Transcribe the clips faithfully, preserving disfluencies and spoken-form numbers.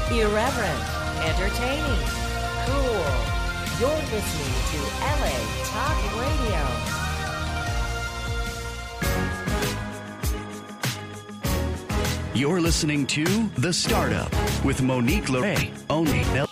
Irreverent, entertaining, cool. You're listening to L A Talk Radio. You're listening to The Startup with Monique LeRae, only L-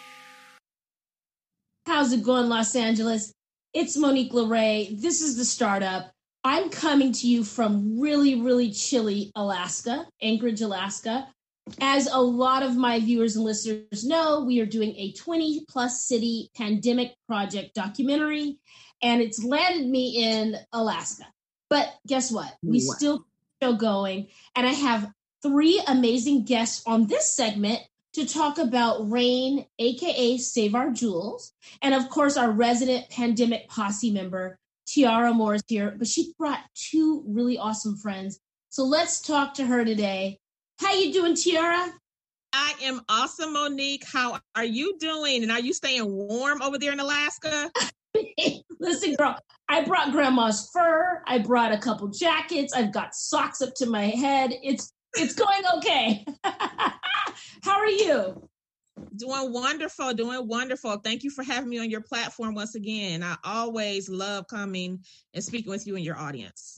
How's it going, Los Angeles? It's Monique LeRae. This is The Startup. I'm coming to you from really, really chilly Alaska, Anchorage, Alaska. As a lot of my viewers and listeners know, we are doing a twenty plus city pandemic project documentary, and it's landed me in Alaska. But guess what? We What? still still going, and I have three amazing guests on this segment to talk about RAIN, aka Save Our Jewels, and of course our resident pandemic posse member, Tiara Moore, is here, but she brought two really awesome friends. So let's talk to her today. How you doing, Tiara? I am awesome, Monique. How are you doing? And are you staying warm over there in Alaska? Listen, girl, I brought grandma's fur. I brought a couple jackets. I've got socks up to my head. It's it's going okay. How are you? Doing wonderful, doing wonderful. Thank you for having me on your platform once again. I always love coming and speaking with you and your audience.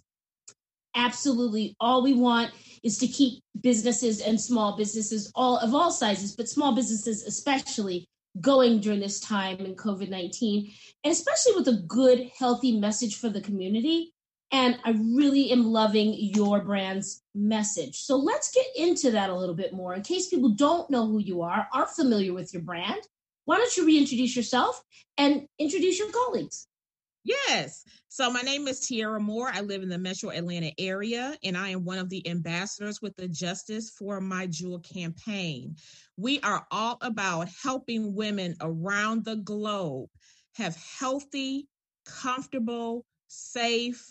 Absolutely. All we want is to keep businesses and small businesses, all of all sizes, but small businesses especially, going during this time in COVID nineteen, and especially with a good, healthy message for the community. And I really am loving your brand's message. So let's get into that a little bit more. In case people don't know who you are, aren't familiar with your brand, why don't you reintroduce yourself and introduce your colleagues? Yes. So my name is Tiara Moore. I live in the Metro Atlanta area, and I am one of the ambassadors with the Justice for My Jewel campaign. We are all about helping women around the globe have healthy, comfortable, safe,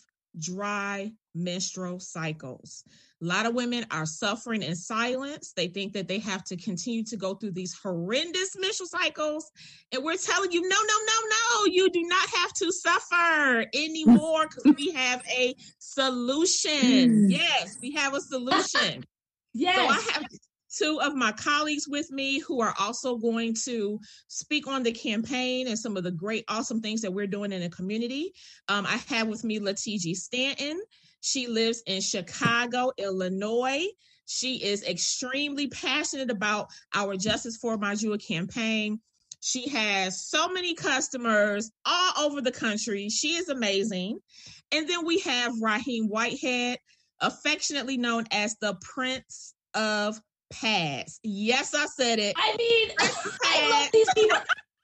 dry menstrual cycles. A lot of women are suffering in silence. They think that they have to continue to go through these horrendous menstrual cycles. And we're telling you, no, no, no, no, you do not have to suffer anymore because we have a solution. Yes, we have a solution. Yes. So I have two of my colleagues with me who are also going to speak on the campaign and some of the great, awesome things that we're doing in the community. Um, I have with me Latiji Stanton. She lives in Chicago, Illinois. She is extremely passionate about our Justice for My Jewel campaign. She has so many customers all over the country. She is amazing. And then we have Raheem Whitehead, affectionately known as the Prince of Pads. Yes, I said it. I mean, I love these people.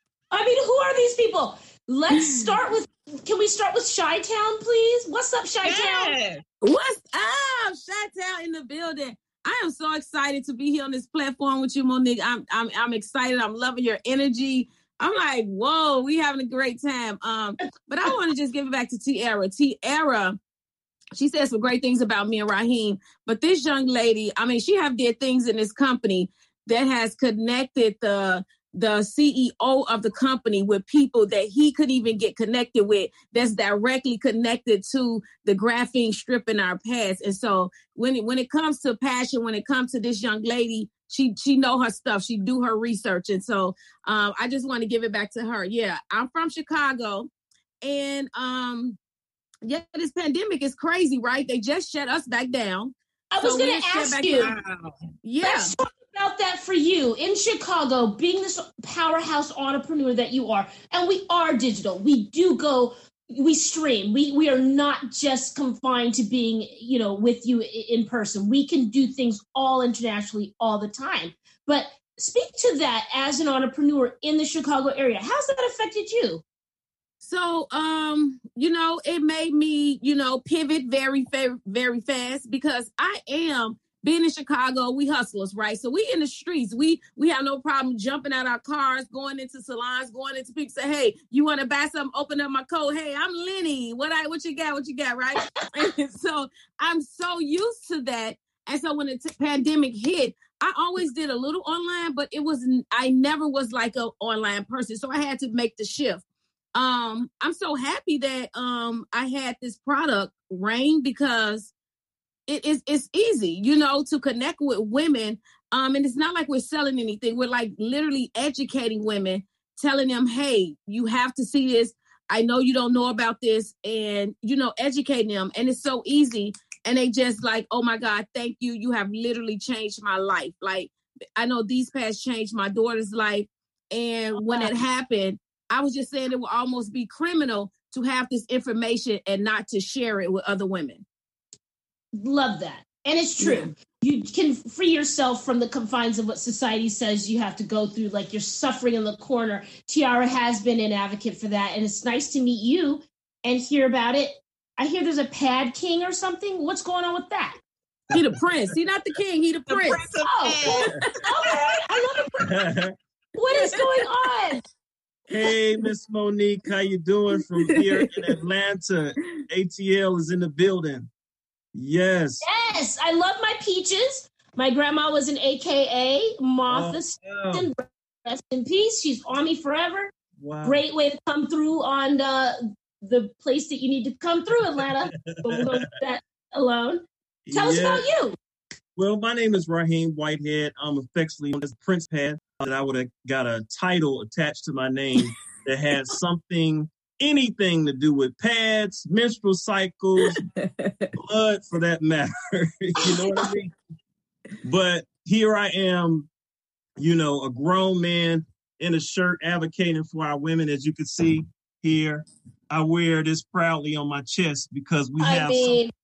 I mean, who are these people? Let's start with, can we start with Chi-Town, please? What's up, Chi-Town? Yes. What's up? Chi-Town in the building. I am so excited to be here on this platform with you, Monique. I'm I'm I'm excited. I'm loving your energy. I'm like, whoa, we having a great time. Um, but I want to just give it back to Tiara. Tiara, she says some great things about me and Raheem. But this young lady, I mean, she have did things in this company that has connected the the C E O of the company with people that he couldn't even get connected with, that's directly connected to the graphene strip in our pads. And so when it, when it comes to passion, when it comes to this young lady, she she know her stuff. She do her research. And so um, I just want to give it back to her. Yeah, I'm from Chicago. And um, yeah, this pandemic is crazy, right? They just shut us back down. I was So going we're to shut ask back you. down. Yeah. Let's talk about that for you in Chicago, being this powerhouse entrepreneur that you are. And we are digital. We do go, we stream. We we are not just confined to being, you know, with you in person. We can do things all internationally all the time. But speak to that as an entrepreneur in the Chicago area. How's that affected you? So, um, you know, it made me, you know, pivot very, very, very fast because I am being in Chicago. We hustlers, right? So we in the streets. We we have no problem jumping out our cars, going into salons, going into people say, hey, you want to buy something? Open up my code. Hey, I'm Lenny. What I what you got? What you got? Right? And so I'm so used to that. And so when the t- pandemic hit, I always did a little online, but it was I never was like an online person. So I had to make the shift. Um, I'm so happy that um I had this product, RAIN, because it is it's easy, you know, to connect with women Um, and it's not like we're selling anything. We're like literally educating women, telling them, hey, you have to see this. I know you don't know about this, and, you know, educating them. And it's so easy. And they just like, oh my God, thank you. You have literally changed my life. Like, I know these pads changed my daughter's life. And when it happened, I was just saying it would almost be criminal to have this information and not to share it with other women. Love that. And it's true. Yeah. You can free yourself from the confines of what society says you have to go through, like you're suffering in the corner. Tiara has been an advocate for that. And it's nice to meet you and hear about it. I hear there's a pad king or something. What's going on with that? He the prince. He not the king. He the, the prince. prince oh, okay. I love the prince. What is going on? Hey, Miss Monique, how you doing from here in Atlanta? A T L is in the building. Yes. Yes, I love my peaches. My grandma was an A K A Martha oh, Stinson. Wow. Rest in peace. She's on me forever. Wow. Great way to come through on the, the place that you need to come through, Atlanta. But we'll go with that alone. Tell yeah. us about you. Well, my name is Raheem Whitehead. I'm affectionately known as Prince Pad. That I would have got a title attached to my name that had something, anything to do with pads, menstrual cycles, blood for that matter. You know what I mean? But here I am, you know, a grown man in a shirt advocating for our women. As you can see here, I wear this proudly on my chest because we I have mean- some-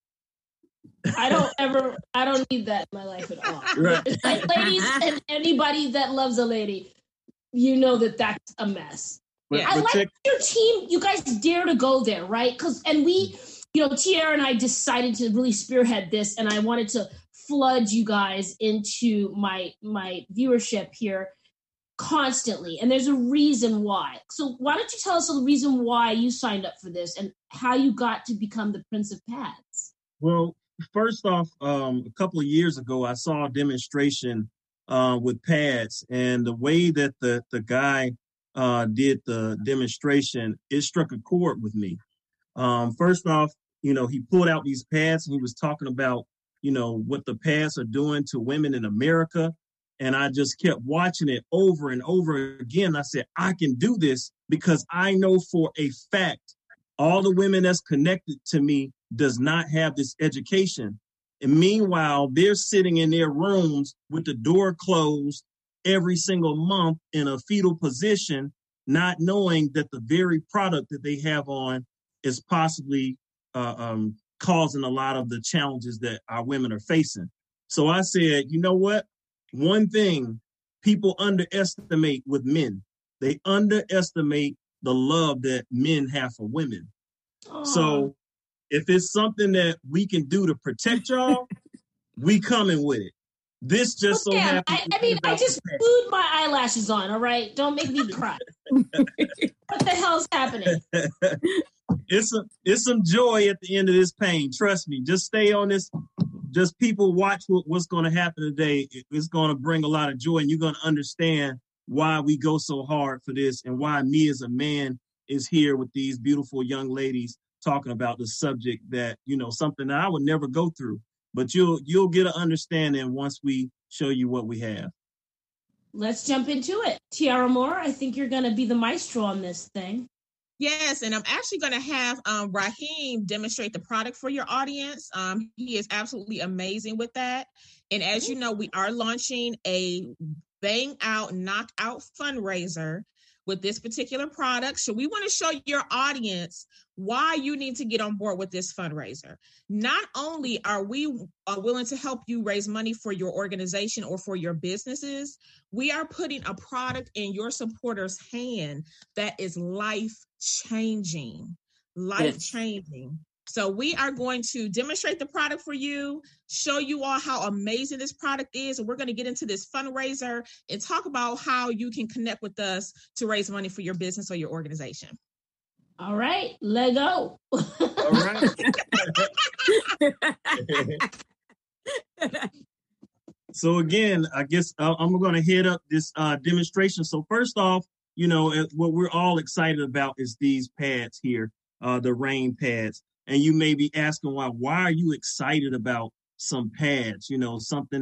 I don't ever, I don't need that in my life at all. Right. Like, ladies and anybody that loves a lady, you know that that's a mess. But, I but like check- your team. You guys dare to go there, right? Because, and we, you know, Tiara and I decided to really spearhead this, and I wanted to flood you guys into my my viewership here constantly. And there's a reason why. So why don't you tell us the reason why you signed up for this and how you got to become the Prince of Pads? Well, first off, um, a couple of years ago, I saw a demonstration uh, with pads, and the way that the, the guy uh, did the demonstration, it struck a chord with me. Um, first off, you know, he pulled out these pads and he was talking about, you know, what the pads are doing to women in America. And I just kept watching it over and over again. I said, I can do this because I know for a fact all the women that's connected to me does not have this education. And meanwhile, they're sitting in their rooms with the door closed every single month in a fetal position, not knowing that the very product that they have on is possibly uh, um, causing a lot of the challenges that our women are facing. So I said, you know what? One thing people underestimate with men, they underestimate the love that men have for women. Aww. So if it's something that we can do to protect y'all, we coming with it. This just so yeah, happens. I, I mean, I just glued my eyelashes on, all right? Don't make me cry. What the hell's happening? It's a, it's some joy at the end of this pain. Trust me. Just stay on this. Just people watch what, what's going to happen today. It's going to bring a lot of joy, and you're going to understand why we go so hard for this and why me as a man is here with these beautiful young ladies talking about the subject that, you know, something that I would never go through. But you'll you'll get an understanding once we show you what we have. Let's jump into it. Tiara Moore, I think you're going to be the maestro on this thing. Yes, and I'm actually going to have um, Raheem demonstrate the product for your audience. Um, he is absolutely amazing with that. And as you know, we are launching a bang out, knockout fundraiser with this particular product. So we want to show your audience why you need to get on board with this fundraiser. Not only are we uh, willing to help you raise money for your organization or for your businesses, we are putting a product in your supporters' hand that is life-changing, life-changing. So we are going to demonstrate the product for you, show you all how amazing this product is, and we're going to get into this fundraiser and talk about how you can connect with us to raise money for your business or your organization. All right, let go. All right. So again, I guess uh, I'm going to head up this uh, demonstration. So first off, you know, what we're all excited about is these pads here, uh, the rain pads. And you may be asking why, why are you excited about some pads, you know, something that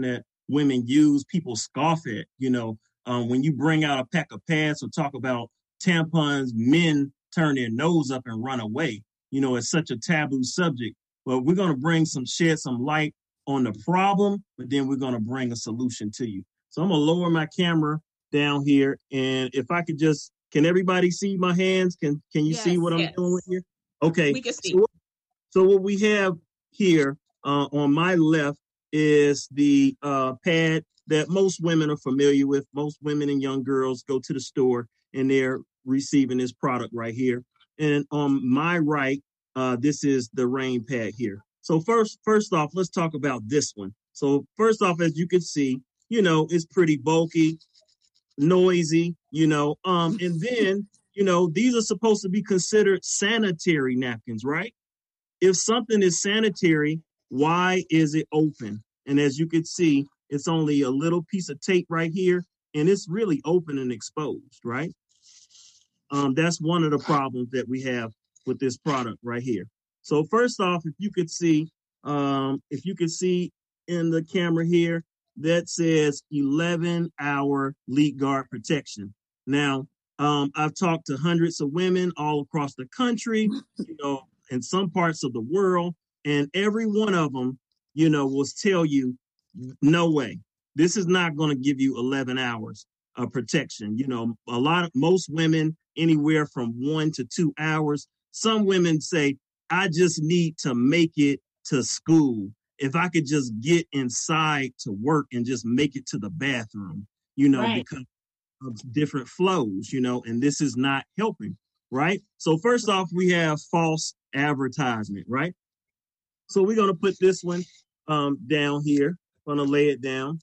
women use, people scoff at. You know, um, when you bring out a pack of pads or talk about tampons, men turn their nose up and run away. You know, it's such a taboo subject. Well, we're going to bring some, shed some light on the problem, but then we're going to bring a solution to you. So I'm going to lower my camera down here. And if I could just, can everybody see my hands? Can Can you yes, see what I'm yes. doing here? Okay. We can see. So, so what we have here uh, on my left is the uh, pad that most women are familiar with. Most women and young girls go to the store and they're receiving this product right here. And on my right, uh, this is the rain pad here. So first, first off, let's talk about this one. So first off, as you can see, you know, it's pretty bulky, noisy, you know, um, and then, you know, these are supposed to be considered sanitary napkins, right? If something is sanitary, why is it open? And as you can see, it's only a little piece of tape right here, and it's really open and exposed, right? Um, that's one of the problems that we have with this product right here. So first off, if you could see, um, if you could see in the camera here, that says eleven hour leak guard protection. Now, um, I've talked to hundreds of women all across the country, you know, in some parts of the world, and every one of them, you know, will tell you, no way, this is not going to give you eleven hours of protection. You know, a lot of, most women, anywhere from one to two hours. Some women say, I just need to make it to school. If I could just get inside to work and just make it to the bathroom, you know, right. because of different flows, you know, and this is not helping, right? So first off, we have false advertisement, right? So we're going to put this one um, down here. Going to lay it down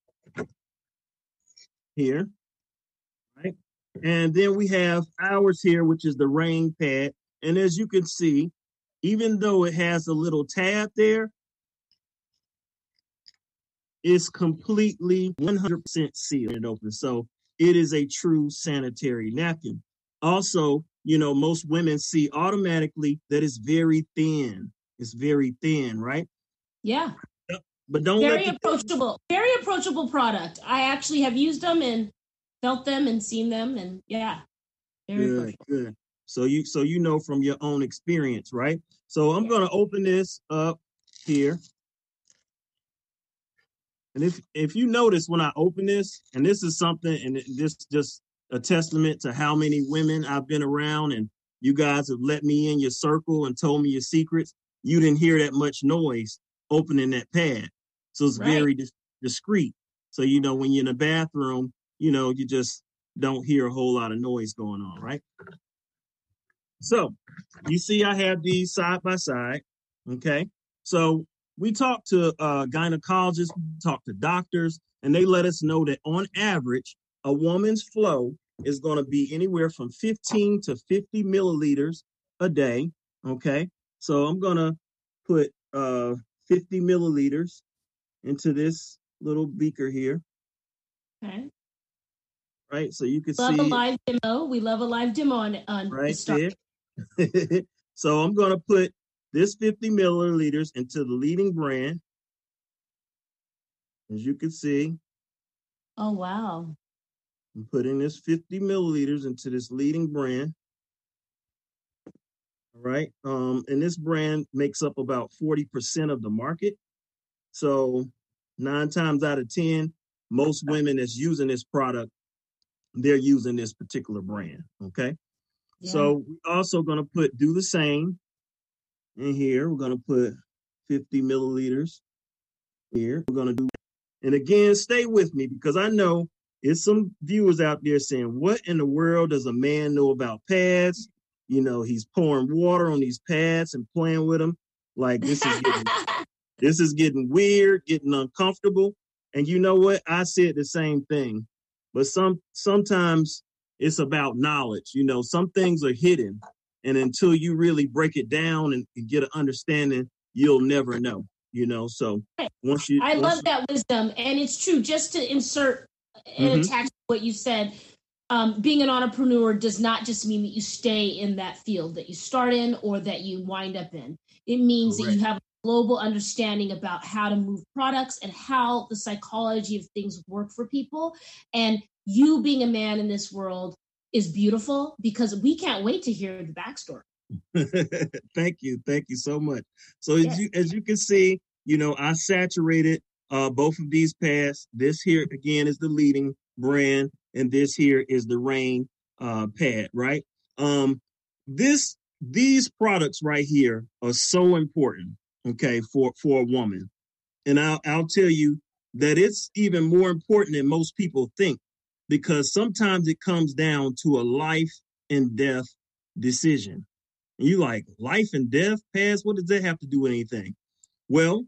here, right? And then we have ours here, which is the rain pad. And as you can see, even though it has a little tab there, it's completely one hundred percent sealed and open. So it is a true sanitary napkin. Also, you know, most women see automatically that it's very thin. It's very thin, right? Yeah. But don't very let approachable, very approachable product. I actually have used them and felt them and seen them, and yeah, very good, approachable. Good. So you, so you know from your own experience, right? So I'm yeah. going to open this up here, and if if you notice when I open this, and this is something, and this just a testament to how many women I've been around, and you guys have let me in your circle and told me your secrets. You didn't hear that much noise opening that pad. So it's right. very dis- discreet. So, you know, when you're in the bathroom, you know, you just don't hear a whole lot of noise going on, right? So you see I have these side by side, okay? So we talk to uh, gynecologists, we talk to doctors, and they let us know that on average, a woman's flow is going to be anywhere from fifteen to fifty milliliters a day, okay? So I'm going to put uh, fifty milliliters into this little beaker here. Okay. Right, so you can love see. Love a live demo. We love a live demo on, on right the there. So I'm going to put this fifty milliliters into the leading brand. As you can see. Oh, wow. I'm putting this fifty milliliters into this leading brand. All right, um, and this brand makes up about forty percent of the market. So nine times out of ten, most women that's using this product, they're using this particular brand, okay? Yeah. So we're also going to put, do the same in here. We're going to put fifty milliliters here. We're going to do, and again, stay with me because I know there's some viewers out there saying, what in the world does a man know about pads? You know, he's pouring water on these pads and playing with them. Like this is getting, this is getting weird, getting uncomfortable. And you know what? I said the same thing. But some sometimes it's about knowledge. You know, some things are hidden. And until you really break it down and, and get an understanding, you'll never know. You know, so once you I once love you, that wisdom. And it's true, just to insert and mm-hmm. attach to what you said. Um, being an entrepreneur does not just mean that you stay in that field that you start in or that you wind up in. It means Correct. that you have global understanding about how to move products and how the psychology of things work for people. And you being a man in this world is beautiful because we can't wait to hear the backstory. Thank you. Thank you so much. So as Yes. you as you can see, you know, I saturated uh, both of these pads. This here again is the leading brand, and this here is the Rain uh, pad, right? Um, this these products right here are so important, okay, for for a woman, and I'll I'll tell you that it's even more important than most people think, because sometimes it comes down to a life and death decision. And you like, life and death pads? What does that have to do with anything? Well,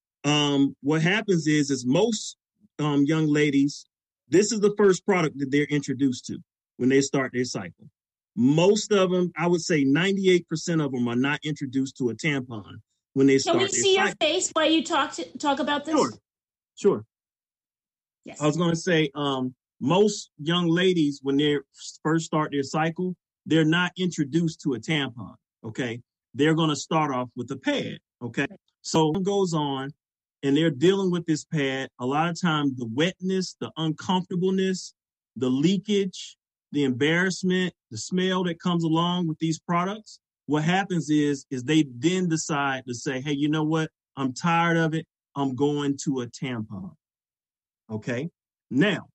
um, what happens is, is most um, young ladies, this is the first product that they're introduced to when they start their cycle. Most of them, I would say ninety-eight percent of them are not introduced to a tampon when they start Can their we cycle. see your face while you talk to, talk about this? Sure, sure. Yes. I was going to say, um, most young ladies, when they first start their cycle, they're not introduced to a tampon, okay? They're going to start off with a pad, okay? So it goes on, and they're dealing with this pad. A lot of times, the wetness, the uncomfortableness, the leakage, the embarrassment, the smell that comes along with these products, what happens is, is they then decide to say, hey, you know what? I'm tired of it. I'm going to a tampon. Okay. Now,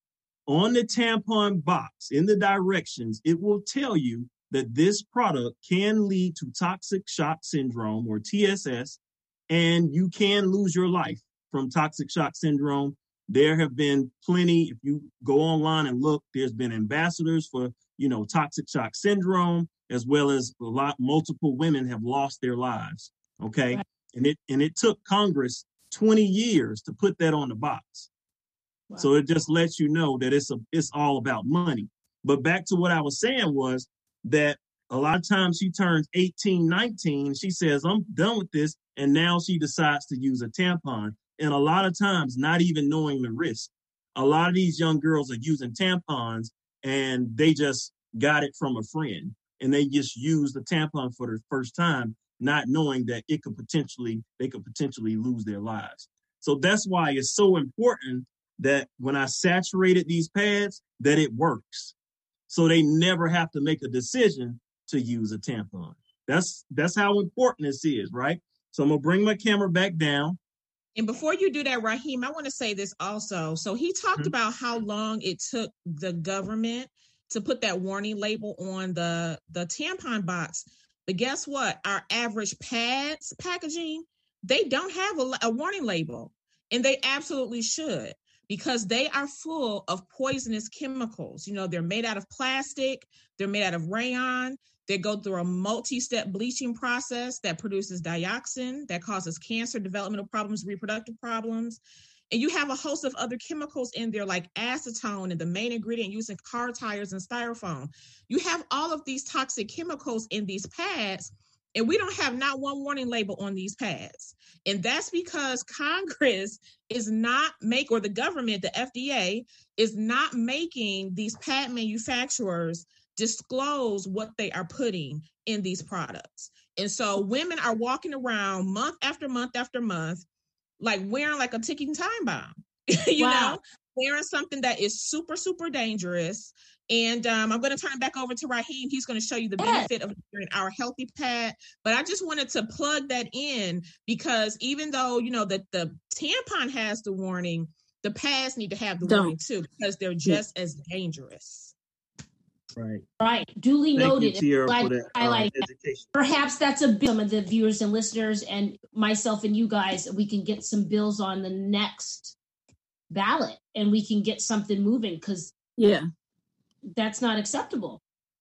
on the tampon box, in the directions, it will tell you that this product can lead to toxic shock syndrome, or T S S, and you can lose your life from toxic shock syndrome. There have been plenty, if you go online and look, there's been ambassadors for, you know, toxic shock syndrome, as well as a lot, multiple women have lost their lives. Okay. Right. And it, and it took Congress twenty years to put that on the box. Wow. So it just lets you know that it's a, it's all about money. But back to what I was saying was that a lot of times she turns eighteen, nineteen, she says, I'm done with this. And now she decides to use a tampon. And a lot of times not even knowing the risk. A lot of these young girls are using tampons and they just got it from a friend. And they just use the tampon for the first time, not knowing that it could potentially, they could potentially lose their lives. So that's why it's so important that when I saturated these pads, that it works. So they never have to make a decision to use a tampon. That's that's how important this is, right? So I'm gonna bring my camera back down. And before you do that, Raheem, I want to say this also. So he talked mm-hmm. about how long it took the government to put that warning label on the, the tampon box. But guess what? Our average pads packaging, they don't have a, a warning label, and they absolutely should, because they are full of poisonous chemicals. You know, they're made out of plastic, they're made out of rayon, they go through a multi-step bleaching process that produces dioxin, that causes cancer, developmental problems, reproductive problems. And you have a host of other chemicals in there, like acetone, and the main ingredient used in car tires and styrofoam. You have all of these toxic chemicals in these pads, and we don't have not one warning label on these pads. And that's because Congress is not make, or the government, the F D A, is not making these pad manufacturers disclose what they are putting in these products. And so women are walking around month after month after month, like wearing like a ticking time bomb, you wow. know, wearing something that is super, super dangerous. And um, I'm going to turn it back over to Raheem. He's going to show you the benefit of wearing our healthy pad. But I just wanted to plug that in, because even though, you know, that the tampon has the warning, the pads need to have the Don't. warning too, because they're just yeah. as dangerous. Right. Right. Duly Thank noted. You, Tiara, Glad for that, I like uh, education. Perhaps that's a bill, some of the viewers and listeners and myself and you guys, we can get some bills on the next ballot and we can get something moving, because yeah, that's not acceptable.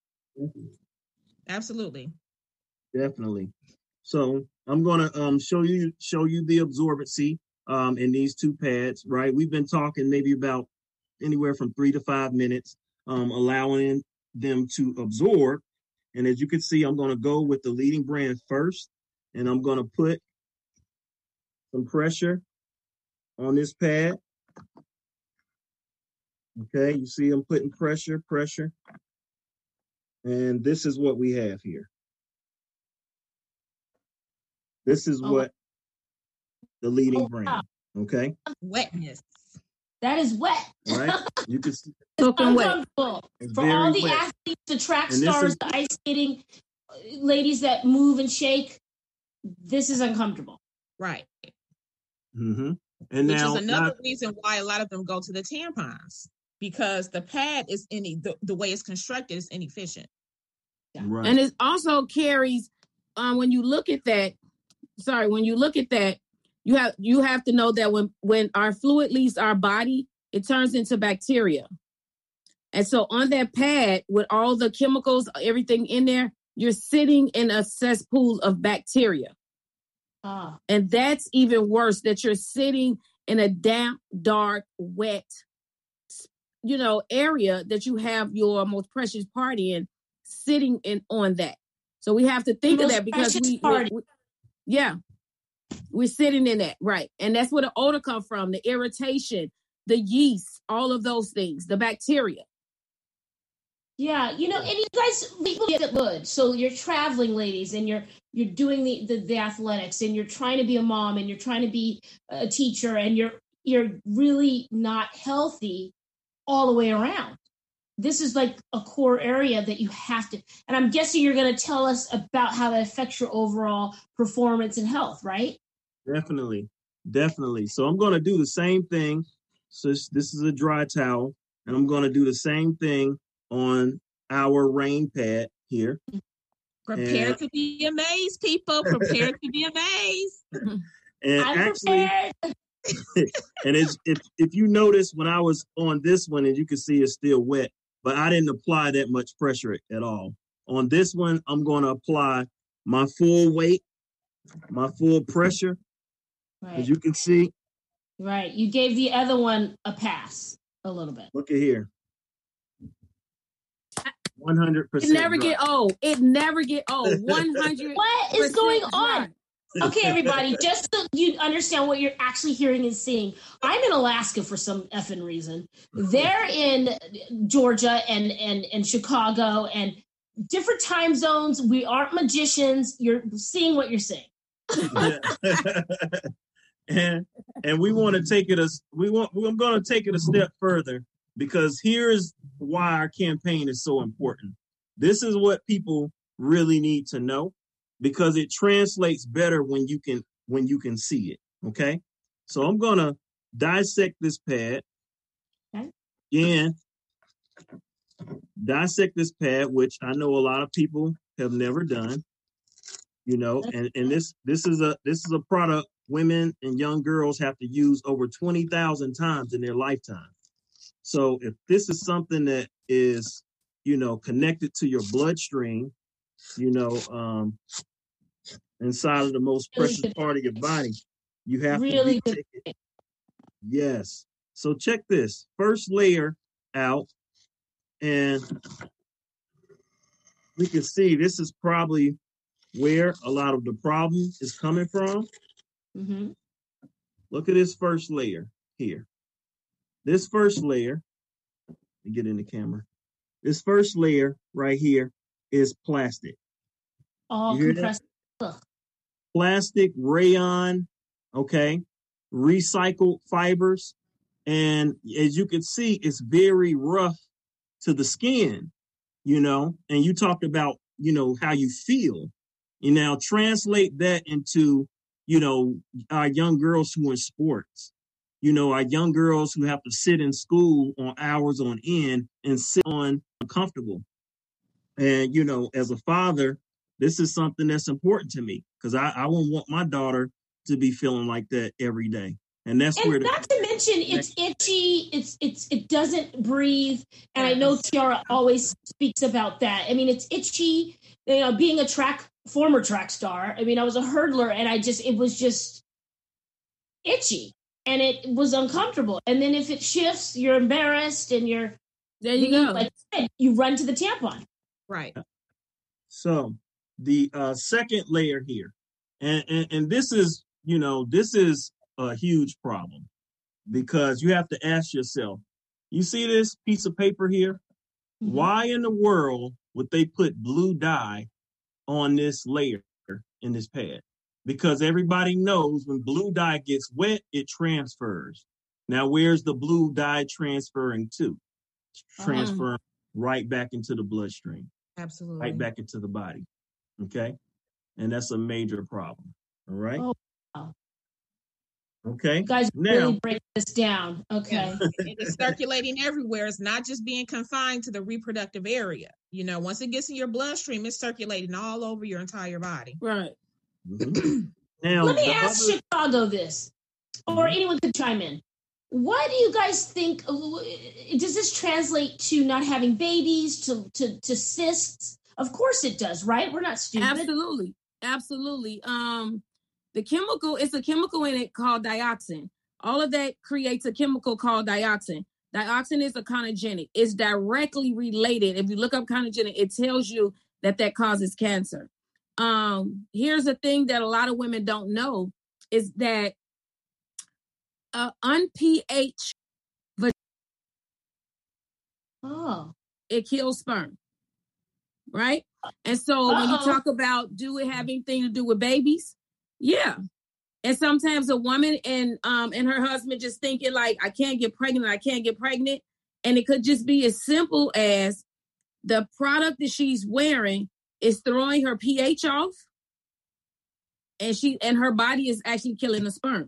Absolutely. Definitely. So I'm going to um, show you show you the absorbency um, in these two pads, right? We've been talking maybe about anywhere from three to five minutes, um, allowing them to absorb. And as you can see, I'm going to go with the leading brand first, and I'm going to put some pressure on this pad. Okay, you see I'm putting pressure, pressure. And this is what we have here. This is oh. what the leading Oh, brand. wow. Okay. Wetness. That is wet. Right. You can see Soaking wet. Uncomfortable. it's For very all the wet. athletes, the track And this stars, is- the ice skating uh, ladies that move and shake, this is uncomfortable. Right. Mm-hmm. And Which now, is another not- reason why a lot of them go to the tampons, because the pad is any the, the way it's constructed is inefficient. right. And it also carries, um, when you look at that, sorry, when you look at that, you have you have to know that when when our fluid leaves our body, it turns into bacteria. And so on that pad with all the chemicals, everything in there, you're sitting in a cesspool of bacteria. Ah, And that's even worse, that you're sitting in a damp, dark, wet, you know, area that you have your most precious part in, sitting in on that. So we have to think of Most that because precious we, we, part. we yeah, we're sitting in that, right? And that's where the odor comes from, the irritation, the yeast, all of those things, the bacteria. yeah, you know, and you guys people get good. So you're traveling, ladies, and you're you're doing the, the the athletics, and you're trying to be a mom, and you're trying to be a teacher, and you're you're really not healthy all the way around. This is like a core area that you have to. And I'm guessing you're going to tell us about how that affects your overall performance and health, right? Definitely. Definitely. So I'm going to do the same thing. So this, this is a dry towel, and I'm going to do the same thing on our rain pad here. Prepare And- to be amazed, people. Prepare to be amazed. And I'm actually, prepared. and it's, if if you notice when I was on this one, and you can see it's still wet, but I didn't apply that much pressure at all. On this one, I'm going to apply my full weight, my full pressure, as Right, you can see. right. You gave the other one a pass a little bit. Look at here. one hundred It percent. never get old. It never get old. one hundred What is going on? dry. Okay, everybody, just so you understand what you're actually hearing and seeing. I'm in Alaska for some effing reason. They're in Georgia and and and Chicago and different time zones. We aren't magicians. You're seeing what you're seeing. and and we want to take it as we want I'm going to take it a step further, because here's why our campaign is so important. This is what people really need to know, because it translates better when you can when you can see it. Okay, so I'm going to dissect this pad. Okay. And dissect this pad, which I know a lot of people have never done. You know, and, and this this is a this is a product women and young girls have to use over twenty thousand times in their lifetime. So if this is something that is, you know, connected to your bloodstream, you know, um, inside of the most Really precious good. part of your body, you have Really to good. retake it. Yes. So check this first layer out, and we can see this is probably where a lot of the problem is coming from. Mm-hmm. Look at this first layer here. This first layer, let me get in the camera. This first layer right here is plastic. All You hear compressed. Ugh. Plastic, rayon, okay, recycled fibers. And as you can see, it's very rough to the skin, you know, and you talked about, you know, how you feel. You now translate that into, you know, our young girls who are in sports, you know, our young girls who have to sit in school on hours on end and sit on uncomfortable. And, you know, as a father, this is something that's important to me, because I, I won't want my daughter to be feeling like that every day. And that's And where the, not to mention, it's itchy. It's it's it doesn't breathe. And I know Tiara always speaks about that. I mean, it's itchy. You know, being a track former track star. I mean, I was a hurdler, and I just it was just itchy, and it was uncomfortable. And then if it shifts, you're embarrassed, and you're There you go. like you said, you run to the tampon. Right. So the uh, second layer here, and, and and this is, you know, this is a huge problem, because you have to ask yourself, you see this piece of paper here? Mhm. Why in the world would they put blue dye on this layer in this pad? because everybody knows when blue dye gets wet, it transfers. Now, where's the blue dye transferring to? Transferring uh-huh. right back into the bloodstream. Absolutely. Right back into the body. Okay. And that's a major problem. All right. Oh, wow. Okay. You guys now, really break this down. Okay. Yeah. It's circulating everywhere. It's not just being confined to the reproductive area. You know, once it gets in your bloodstream, it's circulating all over your entire body. Right. Mm-hmm. Now, let me ask other... Chicago this, or mm-hmm. anyone could chime in. Why do you guys think, does this translate to not having babies, to, to, to cysts? Of course it does, right? We're not stupid. Absolutely. Absolutely. Um, the chemical, it's a chemical in it called dioxin. All of that creates a chemical called dioxin. Dioxin is a carcinogenic. It's directly related. If you look up carcinogenic, it tells you that that causes cancer. Um, here's a thing that a lot of women don't know is that uh, un-pH oh. it kills sperm, right? And so Uh-oh. when you talk about do it have anything to do with babies, yeah. And sometimes a woman and um and her husband just thinking like, I can't get pregnant, I can't get pregnant. And it could just be as simple as the product that she's wearing is throwing her pH off, and she and her body is actually killing the sperm.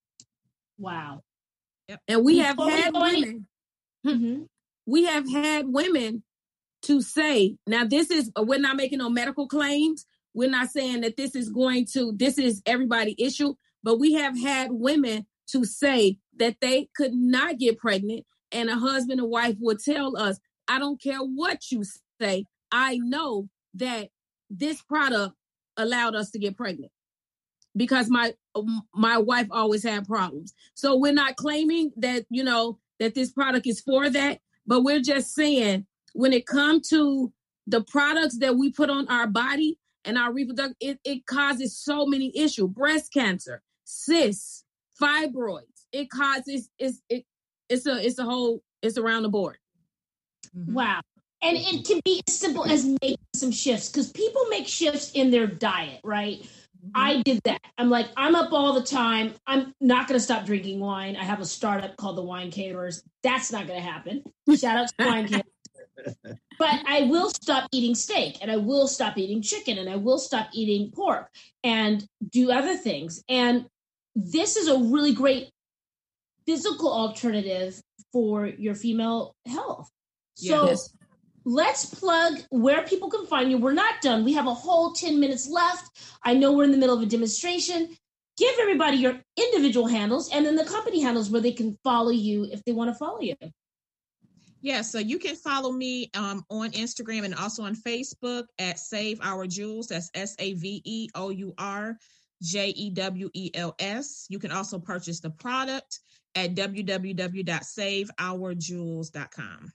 Wow. Yep. And we have had women, mm-hmm. we have had women to say, now this is, we're not making no medical claims. We're not saying that this is going to, this is everybody's issue, but we have had women to say that they could not get pregnant, and a husband and wife would tell us, I don't care what you say, I know that this product allowed us to get pregnant because my my wife always had problems. So we're not claiming that, you know, that this product is for that, but we're just saying when it comes to the products that we put on our body and our reproductive, it, it causes so many issues. Breast cancer, cysts, fibroids. It causes, it's, it, it's a, it's a whole, it's around the board. Mm-hmm. Wow. And it can be as simple as making some shifts, because people make shifts in their diet, right? Mm-hmm. I did that. I'm like, I'm up all the time. I'm not going to stop drinking wine. I have a startup called the Wine Caterers. That's not going to happen. Shout out to Wine Caterers. But I will stop eating steak, and I will stop eating chicken, and I will stop eating pork and do other things. And this is a really great physical alternative for your female health. So yes. Let's plug where people can find you. We're not done. We have a whole ten minutes left. I know we're in the middle of a demonstration. Give everybody your individual handles and then the company handles where they can follow you if they want to follow you. Yeah, so you can follow me um, on Instagram and also on Facebook at Save Our Jewels. That's S A V E O U R J E W E L S. You can also purchase the product at w w w dot save our jewels dot com.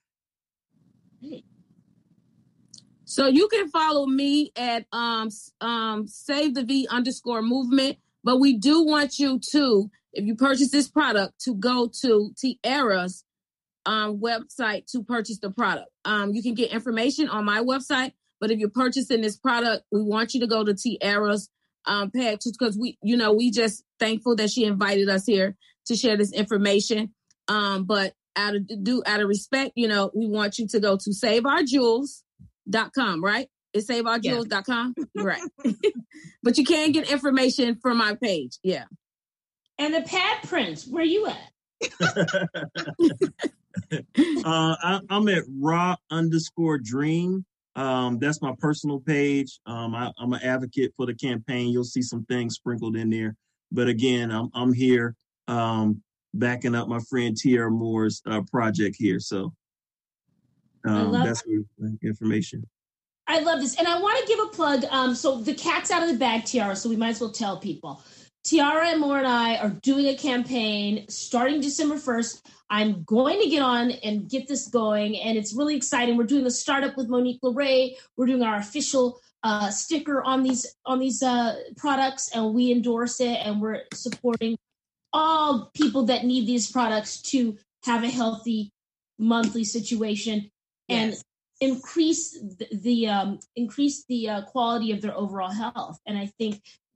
So you can follow me at um, um, Save the V underscore movement. But we do want you to, if you purchase this product, to go to Tiara's um, website to purchase the product. Um, you can get information on my website, but if you're purchasing this product, we want you to go to Tiara's um, page, because we, you know, we just thankful that she invited us here to share this information. Um, but out of do out of respect, you know, we want you to go to save our jewels dot com, right? It's save our jewels dot com, yeah. Right? But you can get information from my page, yeah. And the Pad Prince, where you at? uh, I, I'm at raw underscore dream. Um, that's my personal page. Um, I, I'm an advocate for the campaign. You'll see some things sprinkled in there. But again, I'm I'm here um, backing up my friend Tiara Moore's uh, project here. So um, that's the information. I love this. And I want to give a plug. Um, so the cat's out of the bag, Tiara, so we might as well tell people. Tiara and Moore and I are doing a campaign starting December first. I'm going to get on and get this going, and it's really exciting. We're doing the startup with Monique LeRae. We're doing our official uh, sticker on these on these uh, products, and we endorse it, and we're supporting all people that need these products to have a healthy monthly situation and yes. increase the, the um, increase the uh, quality of their overall health. And I think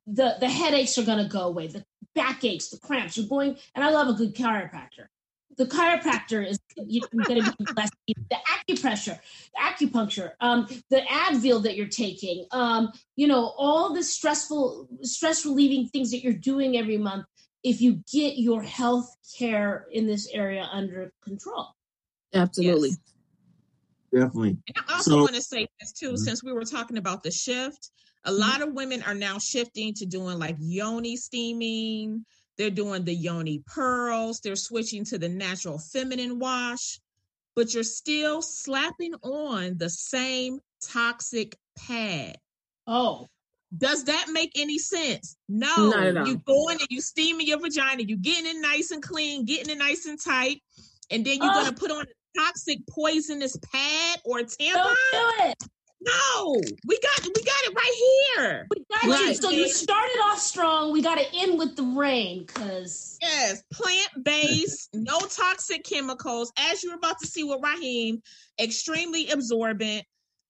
the, the headaches are going to go away, the backaches, the cramps. You're going, and I love a good chiropractor. The chiropractor is going to be less. The acupressure, acupuncture, um, the Advil that you're taking, um, you know, all the stressful, stress relieving things that you're doing every month. If you get your health care in this area under control. Absolutely. Yes. Definitely. And I also So- want to say this too, Mhm. since we were talking about the shift, a lot of women are now shifting to doing like yoni steaming. They're doing the yoni pearls. They're switching to the natural feminine wash, but you're still slapping on the same toxic pad. Oh, Does that make any sense? No. Not at all. You going and you steaming your vagina, you getting it nice and clean, getting it nice and tight, and then you're Oh. gonna put on a toxic poisonous pad or a tampon? don't do it. No, we got we got it right here. We got you. Right. So you started off strong. We got to end with the rain because Yes, plant-based, no toxic chemicals. As you're about to see with Raheem, extremely absorbent,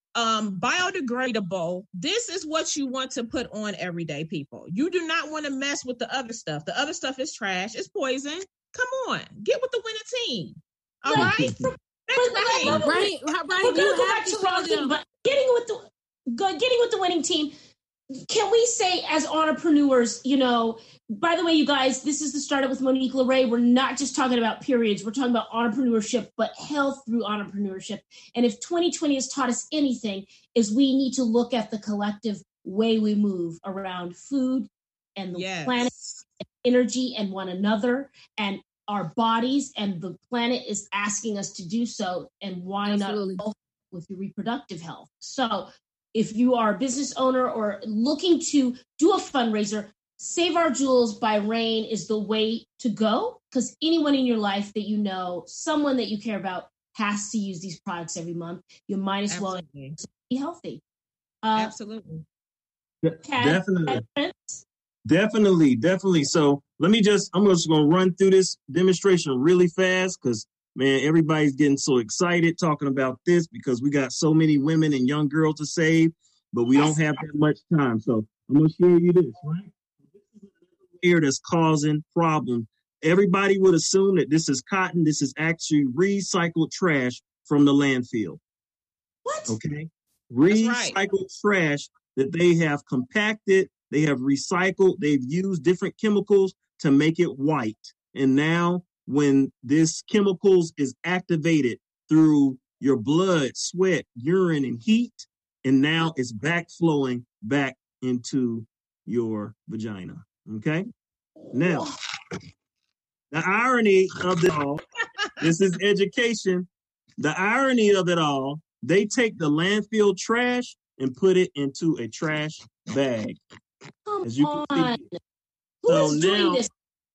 um, biodegradable. This is what you want to put on every day, people. You do not want to mess with the other stuff. The other stuff is trash. It's poison. Come on, get with the winning team. All Yeah. right. Next, Raheem. love it. Right, we're right. going to You go have back to to show Rocky, them. but getting with the go- getting with the winning team. Can we say, as entrepreneurs, you know? By the way, you guys, this is the Startup with Monique LeRae. We're not just talking about periods. We're talking about entrepreneurship, but health through entrepreneurship. And if twenty twenty has taught us anything, is we need to look at the collective way we move around food and the Yes. planet, energy, and one another, and our bodies, and the planet is asking us to do so. And why Absolutely. not with your reproductive health? So if you are a business owner or looking to do a fundraiser, Save Our Jewels by Rain is the way to go, because anyone in your life that you know, someone that you care about, has to use these products every month. You might as well Absolutely. be healthy. Uh, Absolutely. Kat- Definitely. Kat Prince? Definitely, definitely. So let me just, I'm just going to run through this demonstration really fast because, man, everybody's getting so excited talking about this because we got so many women and young girls to save, but we Yes. don't have that much time. So I'm going to show you this, right? This is another layer that's causing problems. Everybody would assume that this is cotton. This is actually recycled trash from the landfill. What? Okay. That's right. Recycled trash that they have compacted, they have recycled, they've used different chemicals to make it white. And now when this chemicals is activated through your blood, sweat, urine, and heat, and now it's back flowing back into your vagina. Okay. Now, the irony of it all, this is education. The irony of it all, they take the landfill trash and put it into a trash bag. Come As you can on. see, Who so is doing now- this?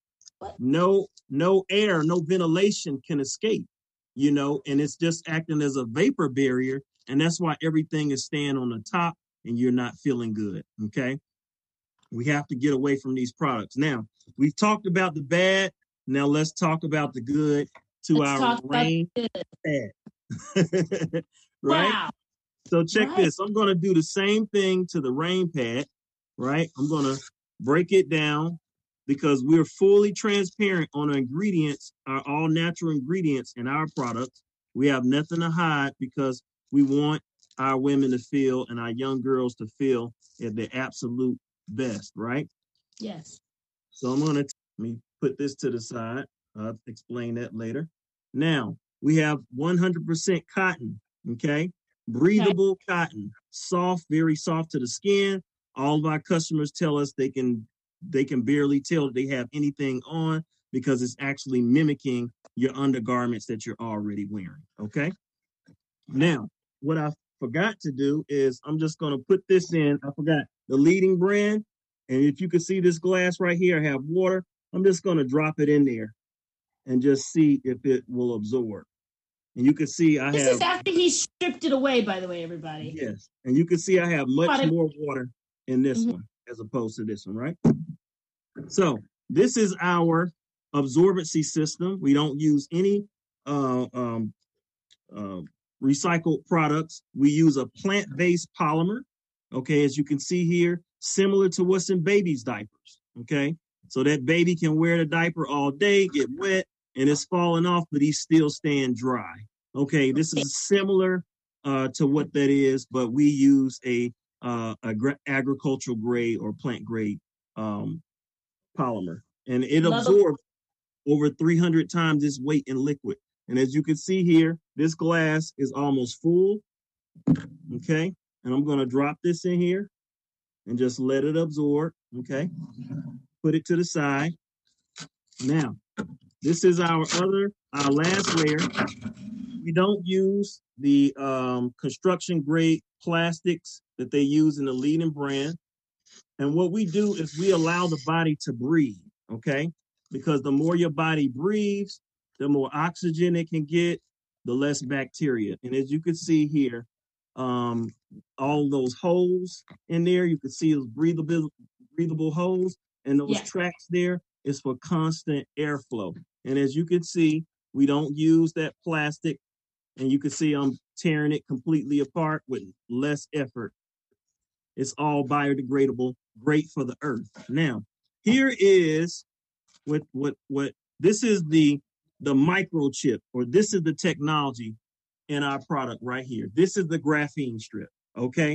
no, no air, no ventilation can escape, you know, and it's just acting as a vapor barrier. And that's why everything is staying on the top and you're not feeling good. Okay. We have to get away from these products. Now, we've talked about the bad. Now let's talk about the good to Let's our talk about rain the pad. Right? Wow. So check Right. this. I'm going to do the same thing to the rain pad, right? I'm going to break it down because we're fully transparent on the ingredients, our all natural ingredients in our products. We have nothing to hide because we want our women to feel and our young girls to feel at their absolute best, right? Yes. So I'm going to let me put this to the side. I'll explain that later. Now, we have one hundred percent cotton, okay? Breathable cotton, soft, very soft to the skin. All of our customers tell us they can they can barely tell that they have anything on because it's actually mimicking your undergarments that you're already wearing, okay? Now, what I forgot to do is I'm just going to put this in. I forgot the leading brand. And if you can see this glass right here, I have water. I'm just going to drop it in there and just see if it will absorb. And you can see I This have, is after he stripped it away, by the way, everybody. yes. And you can see I have much Got it. more water in this Mhm. one as opposed to this one, right? So this is our absorbency system. We don't use any uh, um, uh, recycled products. We use a plant-based polymer. Okay, as you can see here, similar to what's in baby's diapers, okay? So that baby can wear the diaper all day, get wet, and it's falling off, but he's still staying dry. Okay, this is similar uh, to what that is, but we use a, uh, a gra- agricultural grade or plant grade um, polymer, and it Love absorbs it. over three hundred times its weight in liquid. And as you can see here, this glass is almost full. Okay, and I'm going to drop this in here and just let it absorb. Okay, put it to the side. Now, this is our other, our last layer. We don't use the um, construction grade plastics that they use in the leading brand. And what we do is we allow the body to breathe, okay? Because the more your body breathes, the more oxygen it can get, the less bacteria. And as you can see here, um, all those holes in there, you can see those breathable, breathable holes, and those Yes. tracks there is for constant airflow. And as you can see, we don't use that plastic, and you can see I'm tearing it completely apart with less effort. It's all biodegradable, great for the earth. Now, here is what what what this is the the microchip, or this is the technology in our product right here. This is the graphene strip. Okay,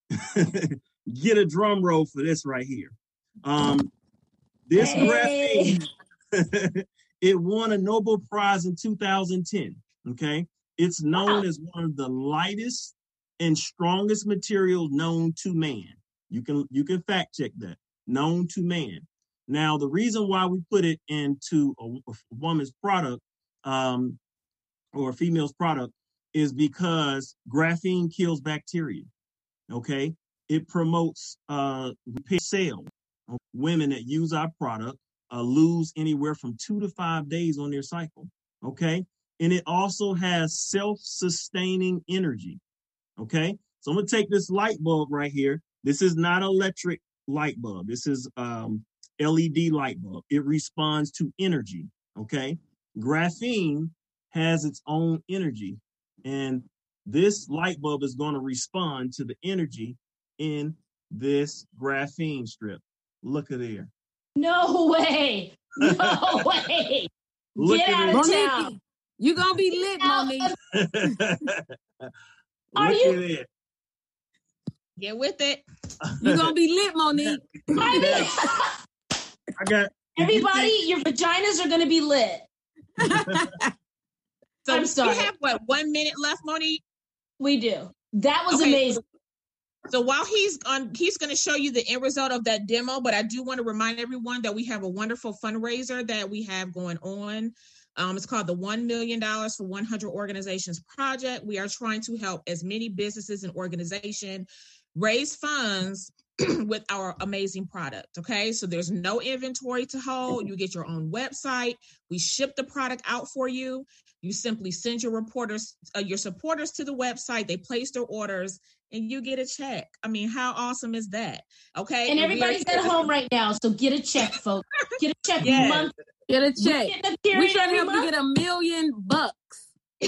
get a drum roll for this right here. Um, this Hey. graphene, it won a Nobel Prize in two thousand ten. Okay, it's known Wow. as one of the lightest and strongest materials known to man. You can you can fact check that. Known to man. Now, the reason why we put it into a, a woman's product um, or a female's product is because graphene kills bacteria. Okay, it promotes uh, repair cells. Women that use our product uh, lose anywhere from two to five days on their cycle. Okay, and it also has self-sustaining energy. Okay, so I'm gonna take this light bulb right here. This is not electric light bulb. This is um, L E D light bulb. It responds to energy. Okay, graphene has its own energy, and this light bulb is going to respond to the energy in this graphene strip. Look at there. No way. No way. Look Get at out of it. town. Monique, you gonna be lit, out Monique. Are Look you- at it. Get with it. You gonna be lit, Monique. I mean, I got everybody, your vaginas are going to be lit. So I'm sorry. we have what, one minute left, Monique? We do. That was Okay. amazing. So while he's on, he's going to show you the end result of that demo, but I do want to remind everyone that we have a wonderful fundraiser that we have going on. Um, it's called the one million dollars for one hundred Organizations Project. We are trying to help as many businesses and organizations raise funds with our amazing product. Okay, so there's no inventory to hold. You get your own website. We ship the product out for you. You simply send your reporters, uh, your supporters to the website. They place their orders, and you get a check. I mean, how awesome is that? Okay, And we are everybody's here at to- home right now, so get a check, folks. Get a check Yes. month. Get a We check. get a We period trying to every help you month. get a million bucks.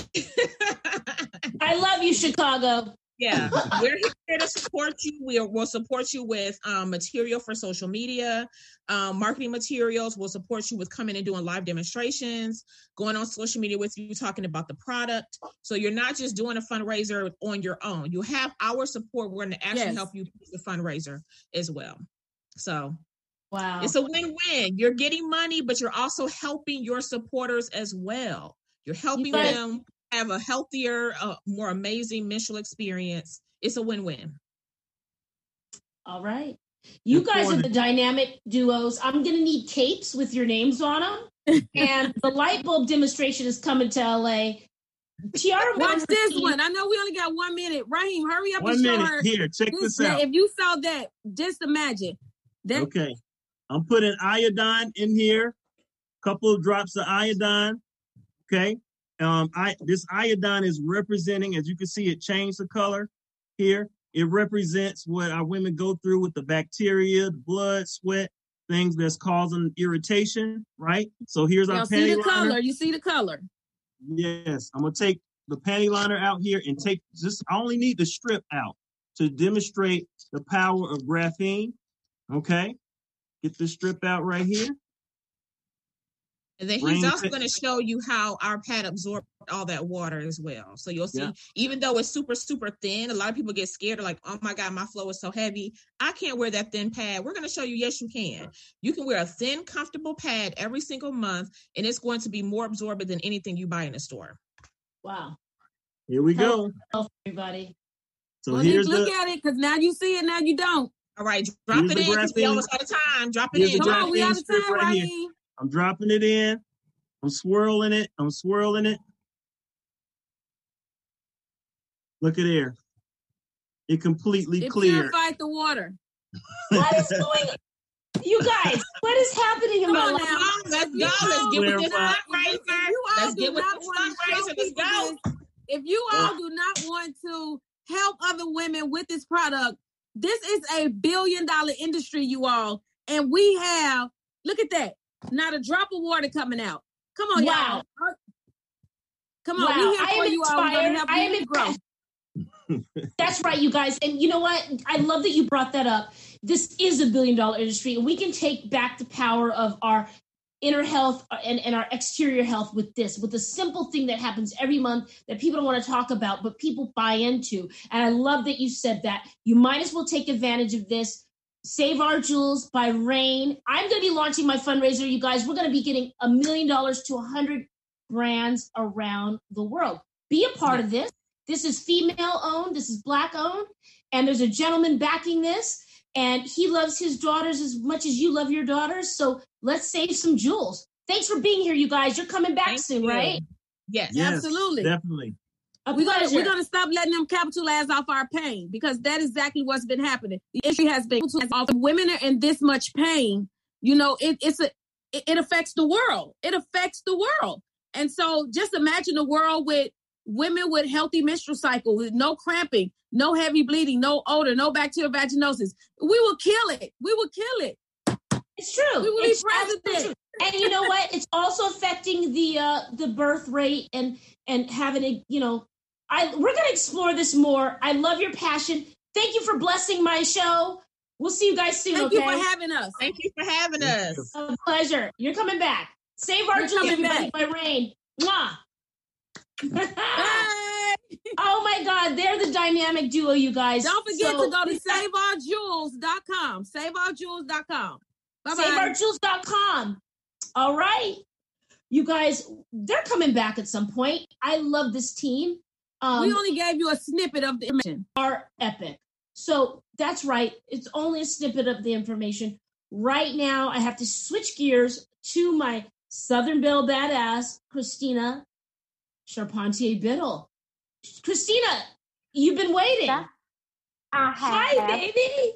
I love you, Chicago. Yeah, we're here to support you. We'll, we'll support you with um, material for social media, um, marketing materials. We'll support you with coming and doing live demonstrations, going on social media with you, talking about the product. So you're not just doing a fundraiser on your own. You have our support. We're going to actually Yes. help you with the fundraiser as well. So Wow. it's a win-win. You're getting money, but you're also helping your supporters as well. You're helping guys- them have a healthier, uh, more amazing menstrual experience. It's a win-win. All right. You guys are the dynamic duos. I'm going to need capes with your names on them. And the light bulb demonstration is coming to L A. Tiara, Watch Moore- this one. I know we only got one minute. Raheem, hurry up One and show minute her. here. Check This, this out. if you saw that, just imagine. That Okay, I'm putting iodine in here. Couple of drops of iodine. Okay, um, I this iodine is representing, as you can see, it changed the color here. It represents what our women go through with the bacteria, the blood, sweat, things that's causing irritation. Right. So here's our y'all see panty the liner. color. You see the color. Yes, I'm gonna take the panty liner out here and take just. I only need the strip out to demonstrate the power of graphene. Okay. Get this strip out right here. And then he's also going to show you how our pad absorbed all that water as well. So you'll see, yeah. Even though it's super, super thin, a lot of people get scared. They're like, oh my God, my flow is so heavy. I can't wear that thin pad. We're going to show you, yes, you can. You can wear a thin, comfortable pad every single month, and it's going to be more absorbent than anything you buy in a store. Wow. Here we go. Hello, everybody. So well, here's look the, at it, because now you see it, now you don't. All right, drop it in, because we almost out of time. Drop it here's in. Come on, we out of time, right here. I'm dropping it in. I'm swirling it. I'm swirling it. Look at there. It completely it cleared. It purified the water. What is going on? You guys, what is happening in Come my on life? now. Let's go. Let's get with this fundraiser. Let's get with this fundraiser. Let's go. If you all do not want to help other women with this product, this is a billion dollar industry, you all. And we have, look at that, not a drop of water coming out. Come on, wow. y'all. Come on, wow. we here for you all. We're going to help I am you grow. That's right, you guys. And you know what? I love that you brought that up. This is a billion dollar industry, and we can take back the power of our inner health and, and our exterior health with this, with a simple thing that happens every month that people don't want to talk about, but people buy into. And I love that you said that. You might as well take advantage of this. Save Our Jewels by Rain. I'm going to be launching my fundraiser, you guys. We're going to be getting a million dollars to one hundred brands around the world. Be a part of this. This is female owned. This is Black owned. And there's a gentleman backing this. And he loves his daughters as much as you love your daughters. So let's save some jewels. Thanks for being here, you guys. You're coming back Thank soon, you. right? Yes. Yes, absolutely. Definitely. We're gonna, we're gonna stop letting them capitalize off our pain, because that is exactly what's been happening. The issue has been off. Women are in this much pain. You know, it, it's a it, it affects the world. It affects the world. And so just imagine a world with women with healthy menstrual cycle, with no cramping, no heavy bleeding, no odor, no bacterial vaginosis. We will kill it. We will kill it. It's true. We will it's be president. And you know what? It's also affecting the uh, the birth rate and and having a, you know, I we're going to explore this more. I love your passion. Thank you for blessing my show. We'll see you guys soon. Thank okay? you for having us. Thank you for having Thank us. A pleasure. You're coming back. Save Our Jewels, everybody, by Rain. Mwah. Bye. Oh my God, they're the dynamic duo, you guys. Don't forget so, to go to save our jewels dot com. save our jewels dot com. Bye-bye. save our jewels dot com. All right. You guys, they're coming back at some point. I love this team. Um, we only gave you a snippet of the information. Are epic. So that's right. It's only a snippet of the information. Right now, I have to switch gears to my Southern Belle badass, Christina Charpentier Biddle. Christina, you've been waiting. I have. Hi, baby.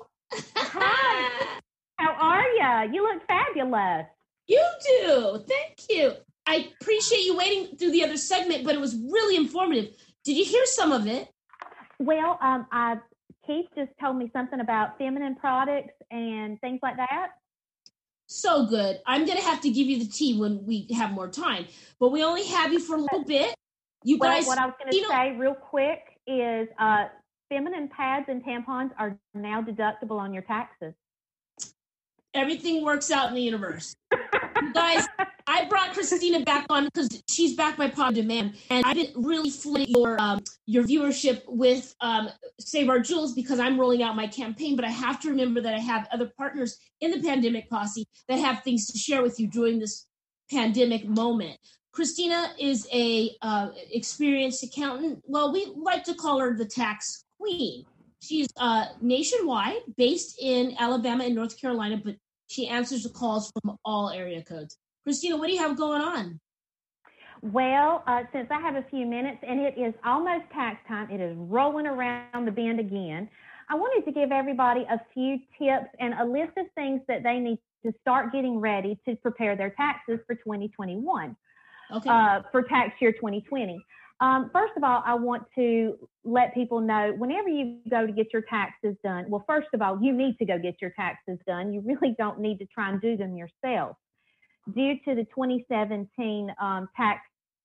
Hi. How are you? You look fabulous. You do. Thank you. I appreciate you waiting through the other segment, but it was really informative. Did you hear some of it? Well, um, I, Keith just told me something about feminine products and things like that. So good. I'm going to have to give you the tea when we have more time, but we only have you for a little bit. You well, guys. What I was going to say real quick is uh, feminine pads and tampons are now deductible on your taxes. Everything works out in the universe. You guys, I brought Christina back on because she's backed by Pod Demand, and I've been really flooding your um, your viewership with um, Save Our Jewels because I'm rolling out my campaign. But I have to remember that I have other partners in the Pandemic Posse that have things to share with you during this pandemic moment. Christina is a uh, experienced accountant. Well, we like to call her the tax queen. She's uh, nationwide, based in Alabama and North Carolina, but she answers the calls from all area codes. Christina, what do you have going on? Well, uh, since I have a few minutes and it is almost tax time, it is rolling around the bend again, I wanted to give everybody a few tips and a list of things that they need to start getting ready to prepare their taxes for twenty twenty-one, okay. uh, for tax year twenty twenty. Um, first of all, I want to let people know whenever you go to get your taxes done, well, first of all, you need to go get your taxes done. You really don't need to try and do them yourself. Due to the twenty seventeen um, Tax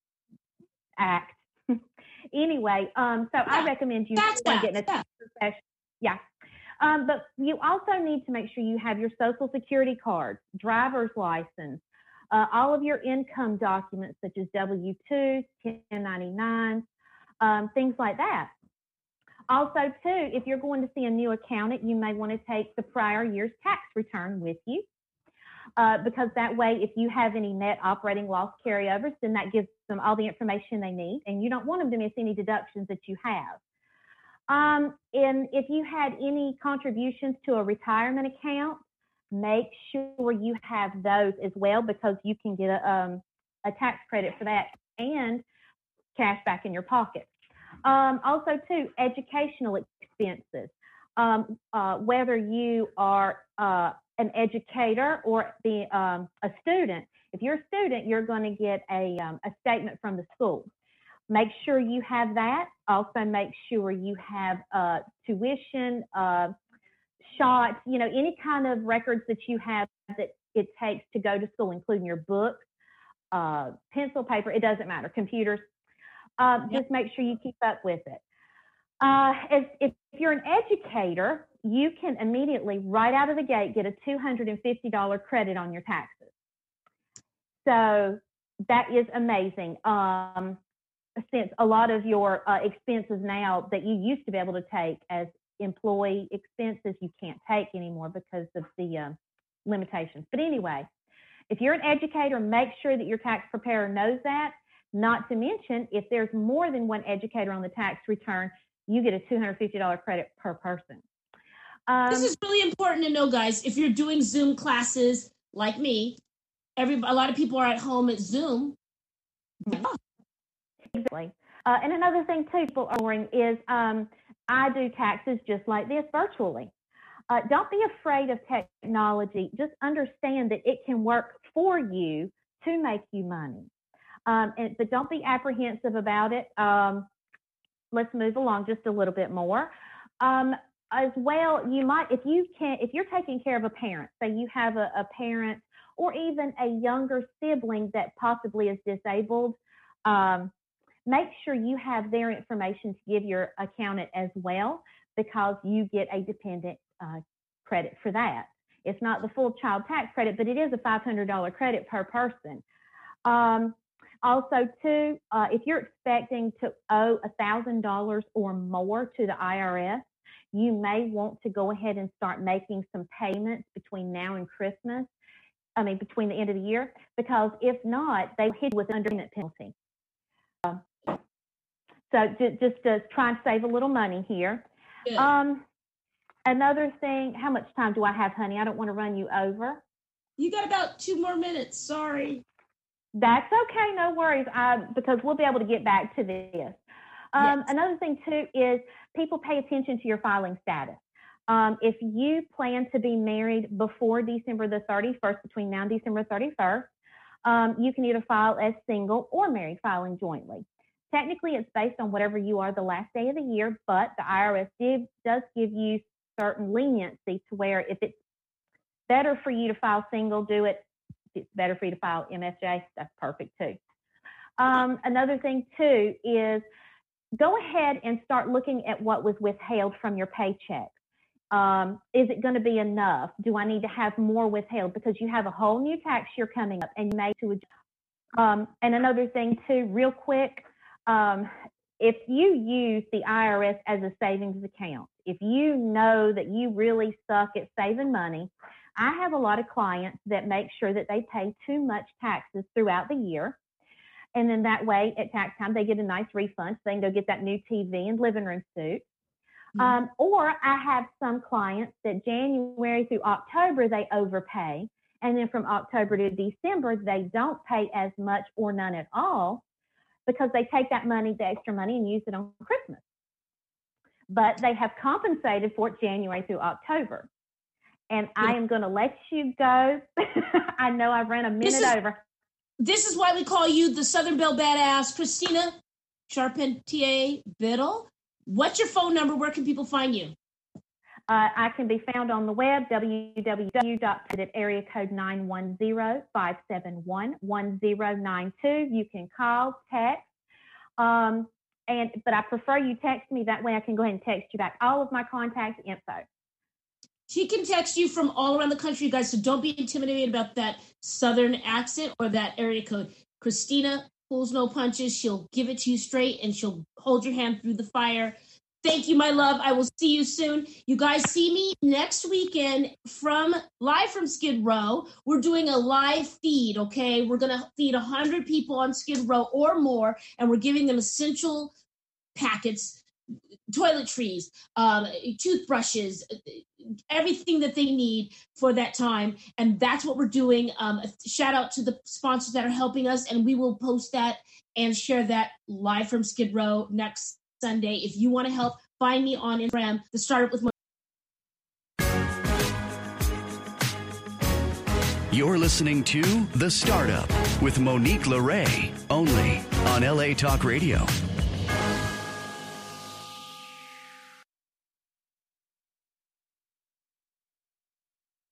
Act. Anyway, um, so yeah, I recommend you getting a tax professional. Yeah. Um, but you also need to make sure you have your Social Security card, driver's license, uh, all of your income documents such as W two, ten ninety-nine, um, things like that. Also, too, if you're going to see a new accountant, you may want to take the prior year's tax return with you, uh, because that way, if you have any net operating loss carryovers, then that gives them all the information they need, and you don't want them to miss any deductions that you have. Um, and if you had any contributions to a retirement account, make sure you have those as well, because you can get a, um, a tax credit for that and cash back in your pocket. Um, also, too, educational expenses. Um, uh, whether you are uh, an educator or the, um, a student, if you're a student, you're going to get a, um, a statement from the school. Make sure you have that. Also, make sure you have uh, tuition, uh, shots, you know, any kind of records that you have that it takes to go to school, including your books, uh, pencil, paper, it doesn't matter, computers. Uh, yep. Just make sure you keep up with it. Uh, if, if you're an educator, you can immediately, right out of the gate, get a two hundred fifty dollars credit on your taxes. So that is amazing. Um, since a lot of your uh, expenses now that you used to be able to take as employee expenses, you can't take anymore because of the uh, limitations. But anyway, if you're an educator, make sure that your tax preparer knows that. Not to mention, if there's more than one educator on the tax return, you get a two hundred fifty dollars credit per person. Um, this is really important to know, guys. If you're doing Zoom classes like me, every a lot of people are at home at Zoom. Mm-hmm. Exactly. Uh, and another thing, too, people are worrying is um, I do taxes just like this virtually. Uh, don't be afraid of technology. Just understand that it can work for you to make you money. Um, and, but don't be apprehensive about it. Um, let's move along just a little bit more. Um, as well, you might, if you can, if you're taking care of a parent, say you have a, a parent or even a younger sibling that possibly is disabled, um, make sure you have their information to give your accountant as well, because you get a dependent uh, credit for that. It's not the full child tax credit, but it is a five hundred dollars credit per person. Um, Also, too, uh, if you're expecting to owe one thousand dollars or more to the I R S, you may want to go ahead and start making some payments between now and Christmas, I mean, between the end of the year, because if not, they hit you with an underpayment penalty. Um, so just, just to try and save a little money here. Um, another thing, how much time do I have, honey? I don't want to run you over. You got about two more minutes. Sorry. That's okay, no worries, uh, because we'll be able to get back to this. Um, yes. Another thing, too, is people pay attention to your filing status. Um, if you plan to be married before December the thirty-first, between now and December thirty-first, um, you can either file as single or married filing jointly. Technically, it's based on whatever you are the last day of the year, but the I R S did, does give you certain leniency to where if it's better for you to file single, do it. It's better for you to file M S J, that's perfect too. Um, another thing too is go ahead and start looking at what was withheld from your paycheck. Um, is it going to be enough? Do I need to have more withheld? Because you have a whole new tax year coming up and you may to adjust. Um, and another thing too, real quick, um, if you use the I R S as a savings account, if you know that you really suck at saving money, I have a lot of clients that make sure that they pay too much taxes throughout the year. And then that way at tax time, they get a nice refund so they can go get that new T V and living room suit. Mm-hmm. Um, or I have some clients that January through October, they overpay. And then from October to December, they don't pay as much or none at all because they take that money, the extra money, and use it on Christmas. But they have compensated for it January through October. And I am going to let you go. I know I've ran a minute this is, over. This is why we call you the Southern Belle Badass, Christina Charpentier Biddle. What's your phone number? Where can people find you? Uh, I can be found on the web, w w w dot area code nine one zero, five seven one, one zero nine two. You can call, text, um, and but I prefer you text me. That way I can go ahead and text you back all of my contact info. She can text you from all around the country, you guys, so don't be intimidated about that Southern accent or that area code. Christina pulls no punches. She'll give it to you straight, and she'll hold your hand through the fire. Thank you, my love. I will see you soon. You guys see me next weekend from live from Skid Row. We're doing a live feed, okay? We're going to feed one hundred people on Skid Row or more, and we're giving them essential packets, toiletries, um, toothbrushes, everything that they need for that time. And that's what we're doing. Um, shout out to the sponsors that are helping us, and we will post that and share that live from Skid Row next Sunday. If you want to help, find me on Instagram, The Startup with Monique. You're listening to The Startup with Monique LeRae, only on L A Talk Radio.